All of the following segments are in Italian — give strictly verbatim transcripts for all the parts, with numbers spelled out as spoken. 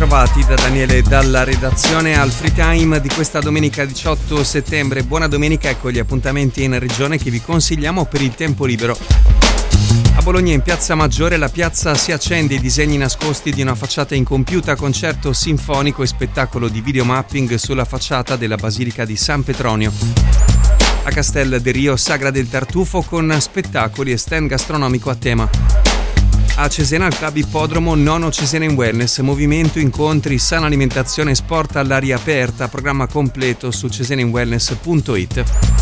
bentrovati da Daniele dalla redazione al Free Time di questa domenica diciotto settembre. Buona domenica, ecco gli appuntamenti in regione che vi consigliamo per il tempo libero. A Bologna, in Piazza Maggiore, la piazza si accende, i disegni nascosti di una facciata incompiuta, concerto sinfonico e spettacolo di videomapping sulla facciata della Basilica di San Petronio. A Castel del Rio, Sagra del Tartufo con spettacoli e stand gastronomico a tema. A Cesena, al Club Ippodromo, nono Cesena in Wellness, movimento, incontri, sana alimentazione e sport all'aria aperta, programma completo su cesenainwellness punto it.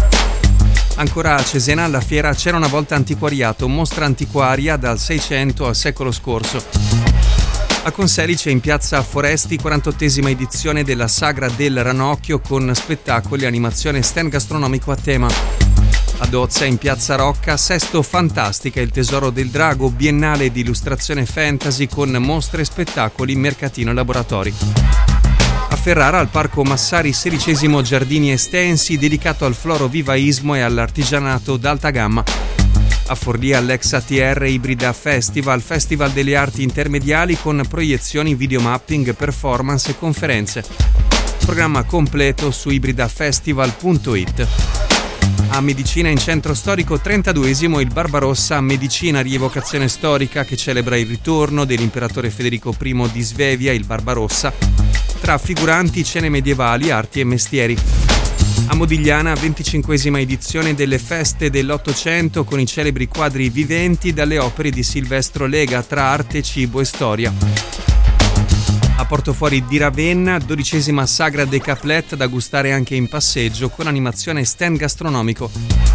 Ancora a Cesena, alla fiera C'era una volta antiquariato, mostra antiquaria dal Seicento al secolo scorso. A Conselice, in Piazza Foresti, quarantottesima edizione della Sagra del Ranocchio con spettacoli, animazione e stand gastronomico a tema. A Dozza, in Piazza Rocca, Sesto Fantastica, il tesoro del drago, biennale di illustrazione fantasy con mostre, spettacoli, mercatino e laboratori. A Ferrara, al Parco Massari, sedicesimo Giardini Estensi, dedicato al florovivaismo e all'artigianato d'alta gamma. A Forlì, all'Ex A T R Ibrida Festival, Festival delle Arti Intermediali con proiezioni, videomapping, performance e conferenze. Programma completo su ibridafestival punto it. A Medicina, in centro storico, trentaduesimo il Barbarossa Medicina, rievocazione storica che celebra il ritorno dell'imperatore Federico I di Svevia, il Barbarossa, tra figuranti, scene medievali, arti e mestieri. A Modigliana, venticinquesima edizione delle feste dell'Ottocento con i celebri quadri viventi dalle opere di Silvestro Lega tra arte, cibo e storia. A Portofuori di Ravenna, dodicesima Sagra dei Caplet da gustare anche in passeggio con animazione e stand gastronomico.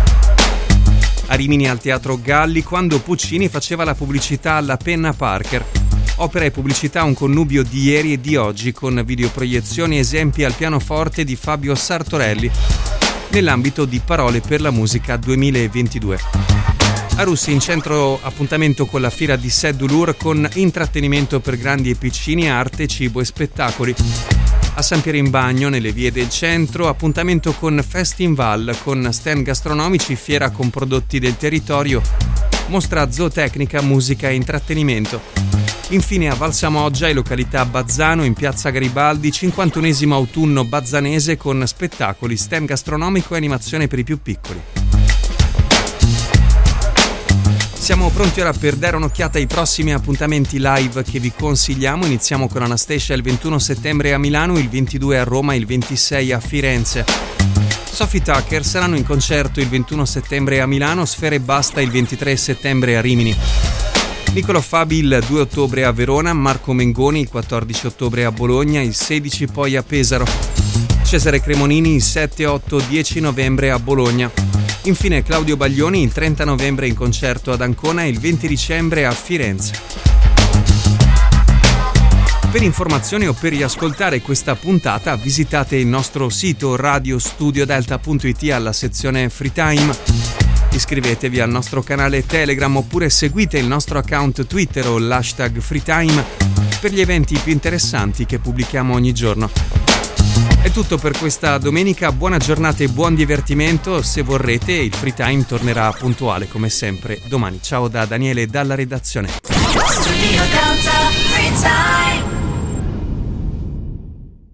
A Rimini, al Teatro Galli, quando Puccini faceva la pubblicità alla penna Parker. Opera e pubblicità, un connubio di ieri e di oggi con videoproiezioni e esempi al pianoforte di Fabio Sartorelli nell'ambito di Parole per la Musica duemilaventidue. A Russi, in centro appuntamento con la fiera di Seddulur con intrattenimento per grandi e piccini, arte, cibo e spettacoli. A San Piero in Bagno, nelle vie del centro, appuntamento con Festinval con stand gastronomici, fiera con prodotti del territorio, mostra zootecnica, musica e intrattenimento. Infine a Valsamoggia e località Bazzano, in Piazza Garibaldi, cinquantunesimo autunno bazzanese con spettacoli, stand gastronomico e animazione per i più piccoli. Siamo pronti ora per dare un'occhiata ai prossimi appuntamenti live che vi consigliamo. Iniziamo con Anastasia il ventuno settembre a Milano, il ventidue a Roma e il ventisei a Firenze. Sophie Tucker saranno in concerto il ventuno settembre a Milano, Sfera Ebbasta il ventitré settembre a Rimini. Niccolò Fabi il due ottobre a Verona, Marco Mengoni il quattordici ottobre a Bologna, il sedici poi a Pesaro. Cesare Cremonini il sette, otto, dieci novembre a Bologna. Infine Claudio Baglioni il trenta novembre in concerto ad Ancona e il venti dicembre a Firenze. Per informazioni o per riascoltare questa puntata visitate il nostro sito radio studio delta punto it alla sezione Free Time. Iscrivetevi al nostro canale Telegram oppure seguite il nostro account Twitter o l'hashtag FreeTime per gli eventi più interessanti che pubblichiamo ogni giorno. È tutto per questa domenica, buona giornata e buon divertimento. Se vorrete, il Free Time tornerà puntuale come sempre domani. Ciao da Daniele dalla redazione. Studio Delta Free Time.